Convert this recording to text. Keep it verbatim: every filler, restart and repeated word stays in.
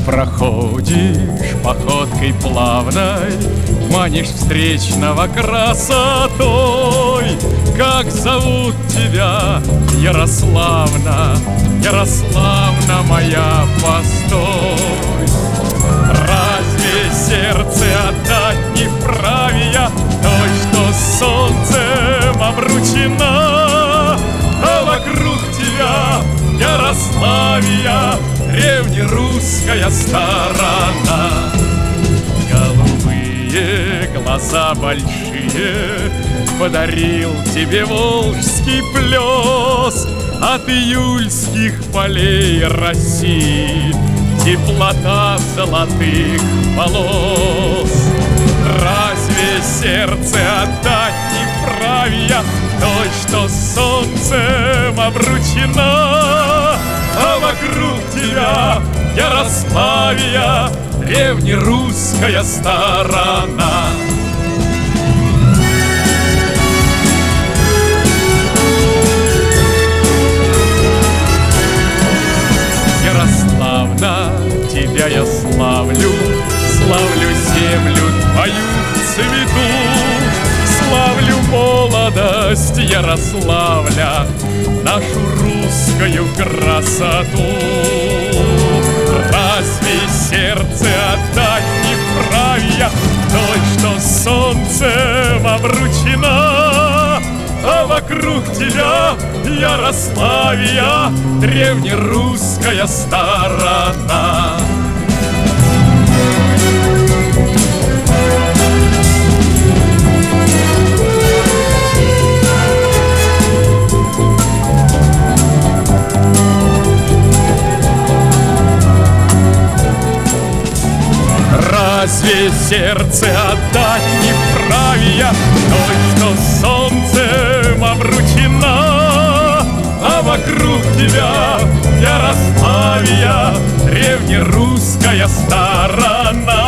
Проходишь походкой плавной, манишь встречного красотой. Как зовут тебя, Ярославна, Ярославна моя, постой. Разве сердце отдать не вправе я той, что солнцем обручена? А вокруг тебя, Ярославия, древнерусская сторона. Голубые глаза большие подарил тебе волжский плес. От июльских полей России теплота золотых волос. Разве сердце отдать не вправе я той, что солнцем обручена? А вокруг тебя, Ярославия, древнерусская сторона. Ярославна, тебя я славлю, славлю землю твою в цвету, славлю молодость Ярославля, нашу русскую красоту. Разве сердце отдать не вправе я той, что солнцем обручена? А вокруг тебя, Ярославия, древнерусская сторона. Разве сердце отдать не вправе я той, что солнцем обручена? А вокруг тебя, Ярославия, древнерусская сторона.